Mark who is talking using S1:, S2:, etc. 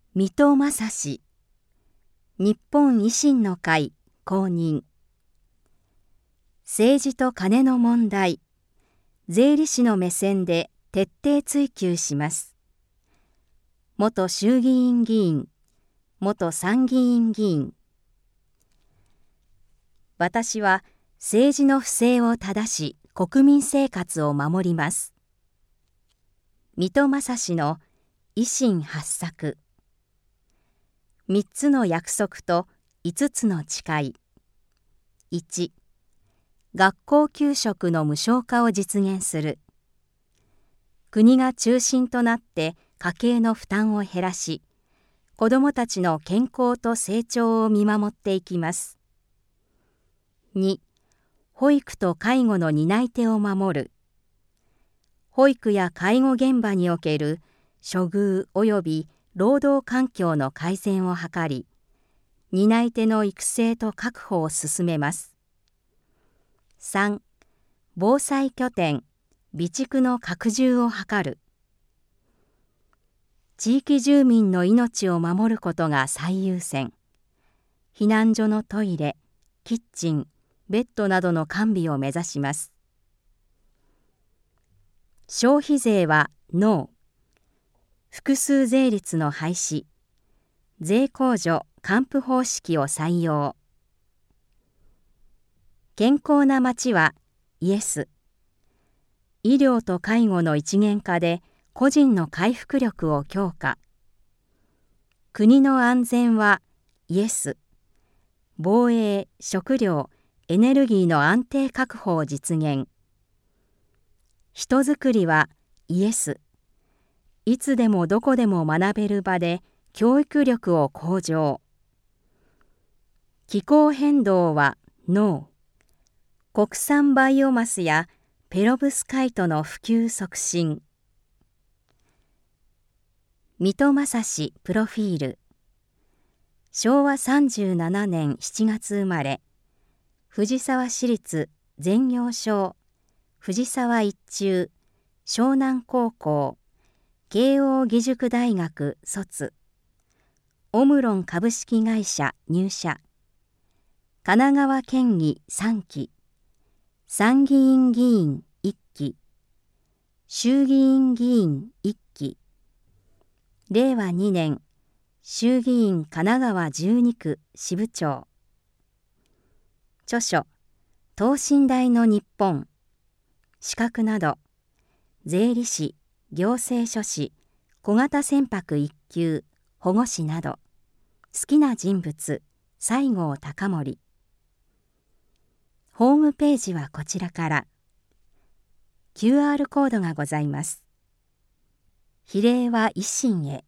S1: 水戸正史、日本維新の会公認。政治と金の問題、税理士の目線で徹底追及します。元衆議院議員、元参議院議員。私は政治の不正を正し、国民生活を守ります。水戸正史の維新八策。3つの約束と5つの誓い。1、学校給食の無償化を実現する。国が中心となって家計の負担を減らし、子どもたちの健康と成長を見守っていきます。2、保育と介護の担い手を守る。保育や介護現場における処遇及び労働環境の改善を図り、担い手の育成と確保を進めます。3、防災拠点、備蓄の拡充を図る。地域住民の命を守ることが最優先。避難所のトイレ、キッチン、ベッドなどの完備を目指します。消費税はノー。複数税率の廃止。税控除還付方式を採用。健康な街はイエス。医療と介護の一元化で個人の回復力を強化。国の安全はイエス。防衛、食料、エネルギーの安定確保を実現。人づくりはイエス。いつでもどこでも学べる場で教育力を向上。気候変動はノー。国産バイオマスやペロブスカイトの普及促進。水戸正史プロフィール。昭和37年7月生まれ。藤沢市立全業小、藤沢一中、湘南高校、慶応義塾大学卒。オムロン株式会社入社。神奈川県議3期。参議院議員1期。衆議院議員1期。令和2年、衆議院神奈川12区支部長。著書、等身大の日本。資格など、税理士、行政書士、小型船舶1級、保護士など、好きな人物、西郷隆盛。ホームページはこちらから。QR コードがございます。比例は維新へ。